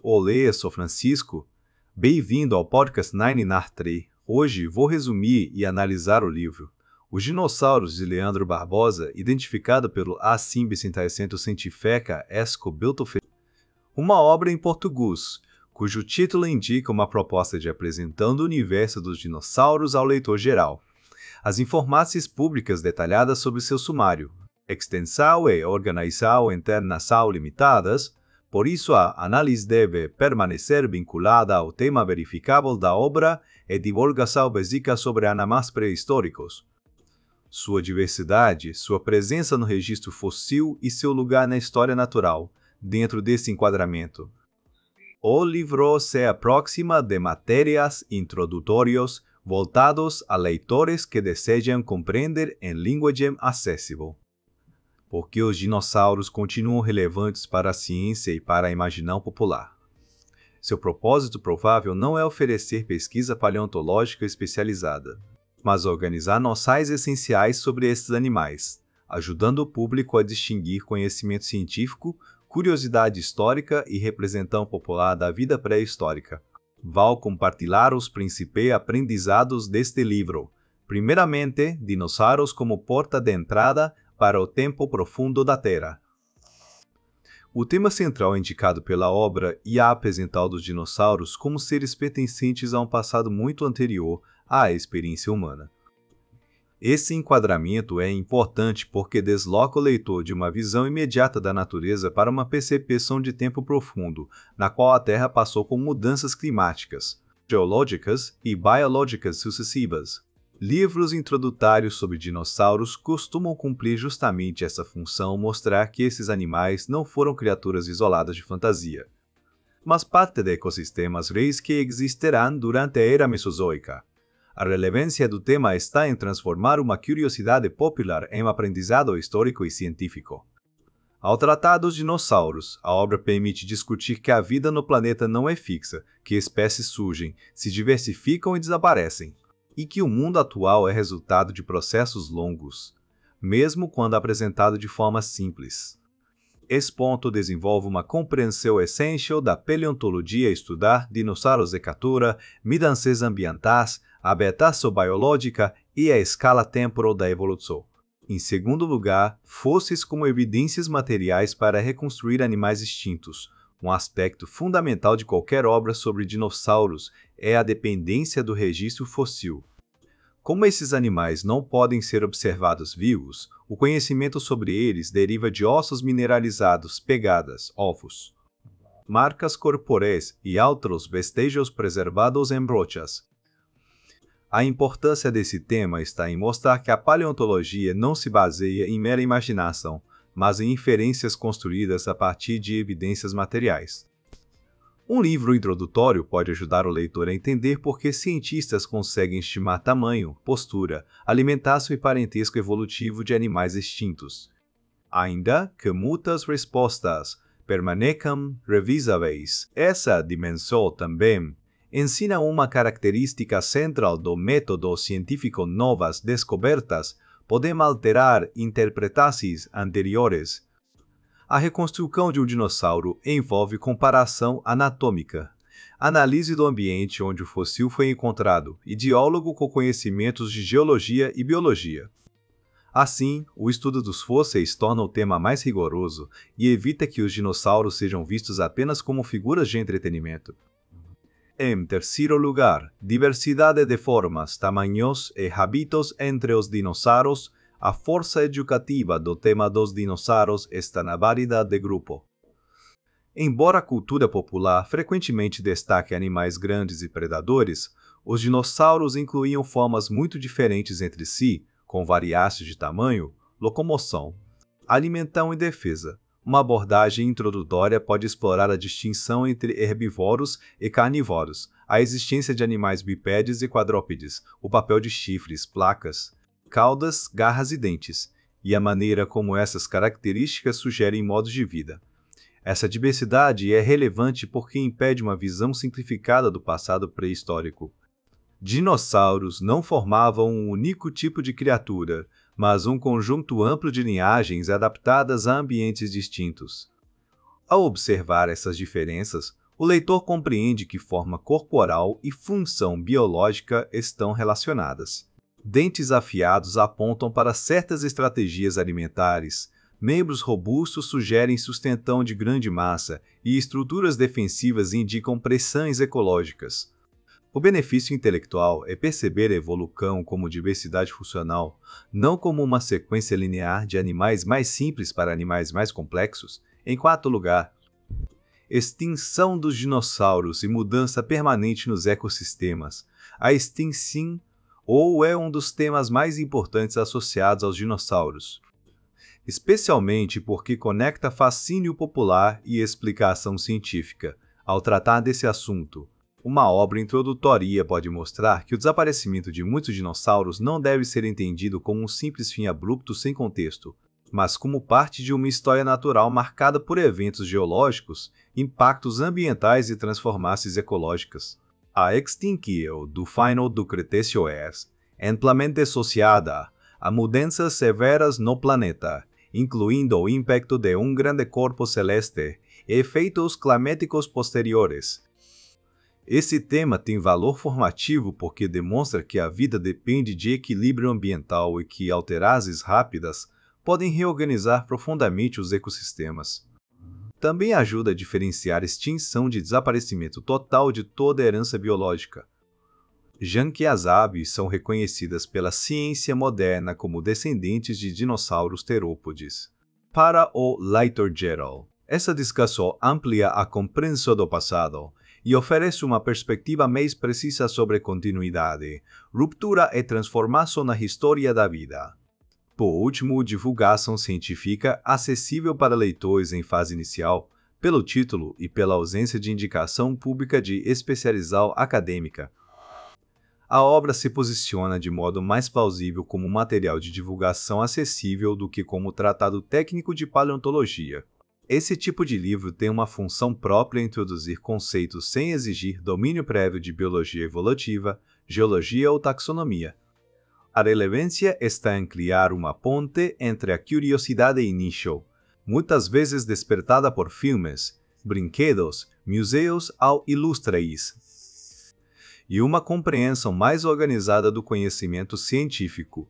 Olá, sou Francisco. Bem-vindo ao podcast 993. Hoje vou resumir e analisar o livro Os Dinossauros de Leandro Barbosa, identificado pelo Assim Centro Científica Escobilto, uma obra em português, cujo título indica uma proposta de apresentando o universo dos dinossauros ao leitor geral. As informações públicas detalhadas sobre seu sumário, extensão e organização interna são limitadas, por isso a análise deve permanecer vinculada ao tema verificável da obra e divulgação básica sobre animais pré-históricos. Sua diversidade, sua presença no registro fóssil e seu lugar na história natural, dentro desse enquadramento. O livro se aproxima de matérias introdutórias voltados a leitores que desejam compreender em linguagem acessível. Porque os dinossauros continuam relevantes para a ciência e para a imaginação popular. Seu propósito provável não é oferecer pesquisa paleontológica especializada, mas organizar noções essenciais sobre esses animais, ajudando o público a distinguir conhecimento científico, curiosidade histórica e representação popular da vida pré-histórica. Vou compartilhar os principais aprendizados deste livro. Primeiramente, dinossauros como porta de entrada para o tempo profundo da Terra. O tema central indicado pela obra é apresentar os dinossauros como seres pertencentes a um passado muito anterior à experiência humana. Esse enquadramento é importante porque desloca o leitor de uma visão imediata da natureza para uma percepção de tempo profundo, na qual a Terra passou por mudanças climáticas, geológicas e biológicas sucessivas. Livros introdutórios sobre dinossauros costumam cumprir justamente essa função, mostrar que esses animais não foram criaturas isoladas de fantasia, mas parte de ecossistemas reais que existirão durante a era mesozoica. A relevância do tema está em transformar uma curiosidade popular em um aprendizado histórico e científico. Ao tratar dos dinossauros, a obra permite discutir que a vida no planeta não é fixa, que espécies surgem, se diversificam e desaparecem, e que o mundo atual é resultado de processos longos, mesmo quando apresentado de forma simples. Esse ponto desenvolve uma compreensão essencial da paleontologia a estudar dinossauros de captura, mudanças ambientais, a adaptação biológica e a escala temporal da evolução. Em segundo lugar, fósseis como evidências materiais para reconstruir animais extintos. Um aspecto fundamental de qualquer obra sobre dinossauros é a dependência do registro fóssil. Como esses animais não podem ser observados vivos, o conhecimento sobre eles deriva de ossos mineralizados, pegadas, ovos, marcas corporais e outros vestígios preservados em brochas. A importância desse tema está em mostrar que a paleontologia não se baseia em mera imaginação, mas em inferências construídas a partir de evidências materiais. Um livro introdutório pode ajudar o leitor a entender por que cientistas conseguem estimar tamanho, postura, alimentação e parentesco evolutivo de animais extintos, ainda que muitas respostas permaneçam revisáveis. Essa dimensão também ensina uma característica central do método científico: novas descobertas podem alterar interpretações anteriores. A reconstrução de um dinossauro envolve comparação anatômica, análise do ambiente onde o fóssil foi encontrado e diálogo com conhecimentos de geologia e biologia. Assim, o estudo dos fósseis torna o tema mais rigoroso e evita que os dinossauros sejam vistos apenas como figuras de entretenimento. Em terceiro lugar, diversidade de formas, tamanhos e hábitos entre os dinossauros. A força educativa do tema dos dinossauros está na variedade de grupo. Embora a cultura popular frequentemente destaque animais grandes e predadores, os dinossauros incluíam formas muito diferentes entre si, com variações de tamanho, locomoção, alimentação e defesa. Uma abordagem introdutória pode explorar a distinção entre herbívoros e carnívoros, a existência de animais bipédes e quadrúpedes, o papel de chifres, placas, caudas, garras e dentes, e a maneira como essas características sugerem modos de vida. Essa diversidade é relevante porque impede uma visão simplificada do passado pré-histórico. Dinossauros não formavam um único tipo de criatura, mas um conjunto amplo de linhagens adaptadas a ambientes distintos. Ao observar essas diferenças, O leitor compreende que forma corporal e função biológica estão relacionadas. Dentes afiados apontam para certas estratégias alimentares. Membros robustos sugerem sustentão de grande massa e estruturas defensivas indicam pressões ecológicas. O benefício intelectual é perceber a evolução como diversidade funcional, não como uma sequência linear de animais mais simples para animais mais complexos. Em quarto lugar, extinção dos dinossauros e mudança permanente nos ecossistemas. A extinção é um dos temas mais importantes associados aos dinossauros, especialmente porque conecta fascínio popular e explicação científica. Ao tratar desse assunto, uma obra introdutória pode mostrar que o desaparecimento de muitos dinossauros não deve ser entendido como um simples fim abrupto sem contexto, mas como parte de uma história natural marcada por eventos geológicos, impactos ambientais e transformações ecológicas. A extinção do final do Cretáceo é amplamente associada a mudanças severas no planeta, incluindo o impacto de um grande corpo celeste e efeitos climáticos posteriores. Esse tema tem valor formativo porque demonstra que a vida depende de equilíbrio ambiental e que alterações rápidas podem reorganizar profundamente os ecossistemas. Também ajuda a diferenciar extinção de desaparecimento total de toda a herança biológica, já que as aves são reconhecidas pela ciência moderna como descendentes de dinossauros terópodes. Para o leitor geral, essa discussão amplia a compreensão do passado e oferece uma perspectiva mais precisa sobre continuidade, ruptura e transformação na história da vida. Por último, divulgação científica acessível para leitores em fase inicial, pelo título e pela ausência de indicação pública de especialização acadêmica. A obra se posiciona de modo mais plausível como material de divulgação acessível do que como tratado técnico de paleontologia. Esse tipo de livro tem uma função própria em introduzir conceitos sem exigir domínio prévio de biologia evolutiva, geologia ou taxonomia. A relevância está em criar uma ponte entre a curiosidade inicial, muitas vezes despertada por filmes, brinquedos, museus ou ilustres, e uma compreensão mais organizada do conhecimento científico.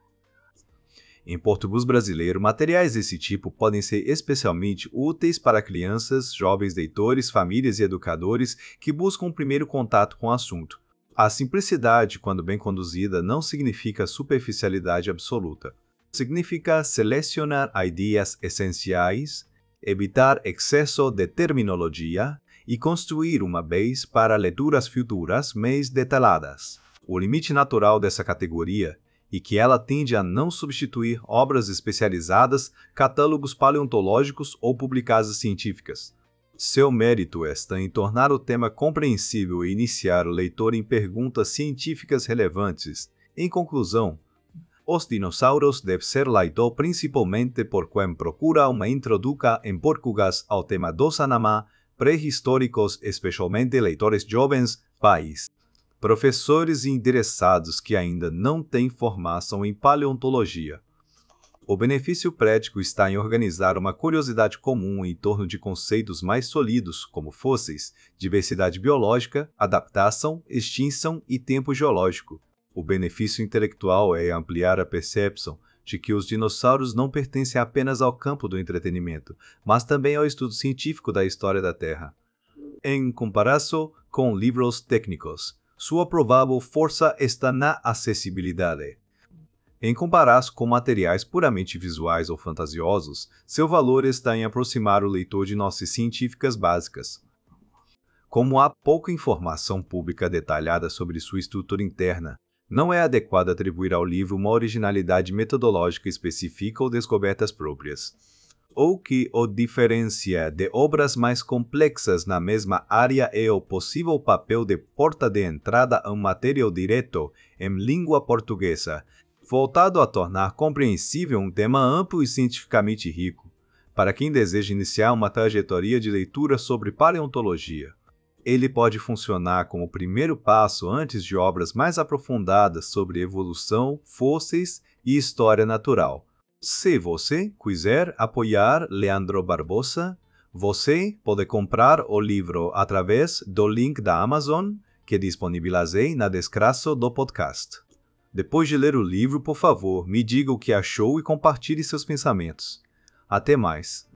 Em português brasileiro, materiais desse tipo podem ser especialmente úteis para crianças, jovens leitores, famílias e educadores que buscam um primeiro contato com o assunto. A simplicidade, quando bem conduzida, não significa superficialidade absoluta. Significa selecionar ideias essenciais, evitar excesso de terminologia e construir uma base para leituras futuras mais detalhadas. O limite natural dessa categoria é que ela tende a não substituir obras especializadas, catálogos paleontológicos ou publicações científicas. Seu mérito está em tornar o tema compreensível e iniciar o leitor em perguntas científicas relevantes. Em conclusão, os dinossauros deve ser lido principalmente por quem procura uma introdução em português ao tema dos animais pré-históricos, especialmente leitores jovens, pais, professores e interessados que ainda não têm formação em paleontologia. O benefício prático está em organizar uma curiosidade comum em torno de conceitos mais sólidos, como fósseis, diversidade biológica, adaptação, extinção e tempo geológico. O benefício intelectual é ampliar a percepção de que os dinossauros não pertencem apenas ao campo do entretenimento, mas também ao estudo científico da história da Terra. Em comparação com livros técnicos, sua provável força está na acessibilidade. Em comparação com materiais puramente visuais ou fantasiosos, seu valor está em aproximar o leitor de noções científicas básicas. Como há pouca informação pública detalhada sobre sua estrutura interna, não é adequado atribuir ao livro uma originalidade metodológica específica ou descobertas próprias. O que o diferencia de obras mais complexas na mesma área é o possível papel de porta de entrada a um material direto em língua portuguesa, voltado a tornar compreensível um tema amplo e cientificamente rico, para quem deseja iniciar uma trajetória de leitura sobre paleontologia. Ele pode funcionar como primeiro passo antes de obras mais aprofundadas sobre evolução, fósseis e história natural. Se você quiser apoiar Leandro Barbosa, Você pode comprar o livro através do link da Amazon, que disponibilizei na descrição do podcast. Depois de ler o livro, por favor, me diga o que achou e compartilhe seus pensamentos. Até mais!